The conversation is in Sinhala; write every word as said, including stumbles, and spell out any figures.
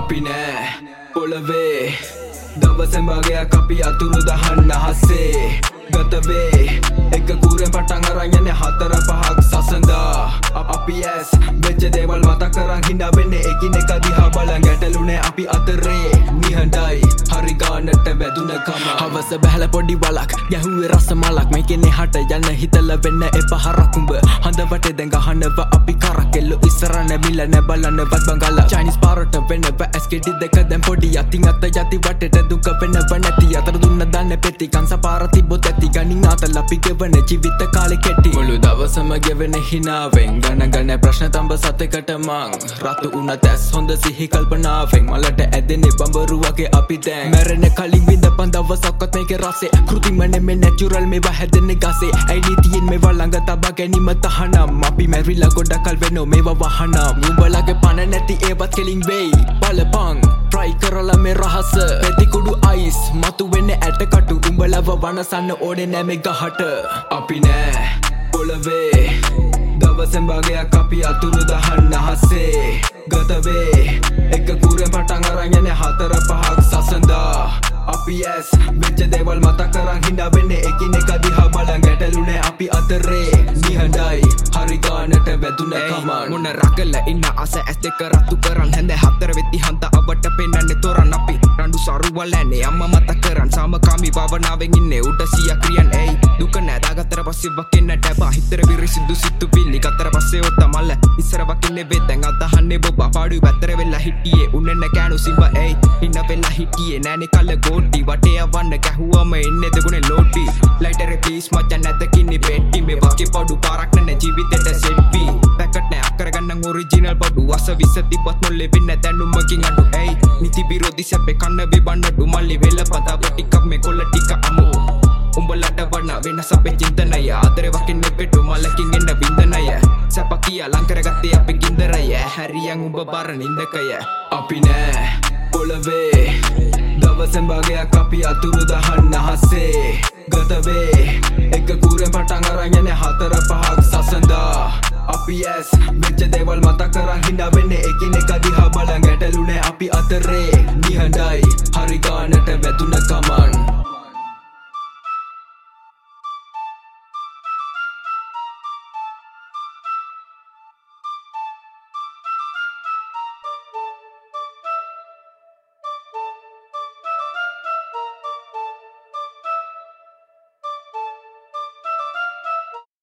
අපි නෑ පොළවේ දවසෙන් භාගයක් අපි අතුරු දහන්න හස්සේ ගත වේ එක කූරෙන් පටන් අරන් යන්නේ හතර පහක් සසඳා අපි ඇස් වෙච්ච දේවල් මතක් කරන් හිනා වෙන්නේ එකිනෙක දිහා බලන් ගැටලුනේ අපි අතරේ නිහඬයි හරි ගානට වැදුනකම හවස බහැල පොඩි වලක් ගැහුවේ රස මලක් මේකෙනේ හට යන්න හිතලා වෙන්න එපා හරකුඹ හඳ වටේ දැන් ගහනව අපි කරකෙල්ල ඉස්සර නැමිල නැ බලන්නවත් බංගල චයිනීස් පාරට වෙනව ඇස්කෙඩි දෙක දැන් පොඩි යතින් අත යති වටේට දුක වෙනව නැති අතර දුන්න දන්නේ පෙති කංශ පාර තිබ්බොත් ඇති ගණින් අතල අපි ගෙවන ජීවිත කාලේ කෙටි මුළු දවසම ගෙවෙන හිනාවෙන් ගණ ගණ ප්‍රශ්න තඹ සතෙකට මං රතු උනත් ඇස් හොඳ සිහි කල්පනාවෙන් මලට ඇදෙන්නේ බඹරු වගේ අපි දැන් මැරෙන කලින් විඳපන් දවසක්වත් මේකේ රසේ කෘතිමනේ මේ නැචරල් මේවා හැදෙන්නේ ගසේ ඇයි නීතියෙන් මේවා ළඟ තබා ගැනීම තහනම් අපි මැරිලා ගොඩකල් වෙනෝ මේවා වහනම් උඹලගේ පණ නැති ඒවත් කෙලින් වෙයි බලපං try කරලා මේ රහස පෙති කුඩු අයිස් මතු වෙන්නේ ඇටකටු උඹලව වනසන්න ඕනේ නෑ මේ ගහට අපි නෑ පොළවේ දවසෙන් භාගයක් අපි අතුරු දහන්න හස්සේ ගත වේ එක කූරෙන් පටන් අරන් යන්නේ හතර පහක් සසඳා අපි ඇස් වෙච්ච දේවල් මතක් කරන් හිනා වෙන්නේ එකිනෙක දිහා බලන් ගැටලුනේ අපි අතරේ නිහඬයි හරි ගානට වැදුන කමන් මොන රකල ඉන්න අස ඇස් දෙක රතු කරන් හැඳ හතර වෙති හන්ද අවට පෙන්නන්නේ තොරන් අපි රණ්ඩු සරුවලන්නේ අම්මා මතක් කරන් සාමකාමී භාවනාවෙන් ඉන්නේ උඩ සිය ක්‍රියන් එයි දුක නැදාගත්තර පස්සේ වකින්න ඩබා හිතර විරිසිදු සිතු පිලි ගත්තර පස්සේ ඔත මල්ල ඉස්සර වකින්නේ වෙත් දැන් අතහන්නේ බොබ පාඩු වැතර වෙලා හිටියේ උන්නන කෑනු සිඹ එයි ඉන්න වෙලා හිටියේ නෑනේ කල ගෝටි වටේ අවන්න ගැහුවම එන්නේ දෙගුණේ ලෝටි ලයිටරේ ප්ලීස් මචන් නැතකින්නේ පෙට්ටි මේ වගේ පොඩු පාරක් නැ ජීවිතේට සෙට්පි පැකට් නෑ අකරගන්න ඔරිජිනල් පොඩු අස විස තිබ්බත් නොලෙ වෙන්නේ දැනුමකින් අඩු එයි නිති විරෝධී සැපේ කන්න විබන්න ඩුමල්ලි වෙල පදාව ටිකක් මේ කොල්ල ටික අමු උඹලට වඩ වෙනස අපේ චින්තනය ආදරේ වකින්නේ පෙටු මලකින් එන්න වින්දනය සැප කියා ලං කරගත්තේ අපේ ගින්දරය හැරියන් උඹ බර නින්දකය අපි නෑ පොළවේ දවසෙන් භාගයක් අපි අතුරු දහන්න හස්සේ ගත වේ එක කූරෙන් පටන් අරන් යන්නේ හතර පහක් සසඳා අපි ඇස් වෙච්ච දේවල් මතක් කරන් හිනා වෙන්නේ එකිනෙක දිහා බලන් ගැටලුනේ අපි අතරේ නිහඬයි හරි ගානට වැදුන කමන්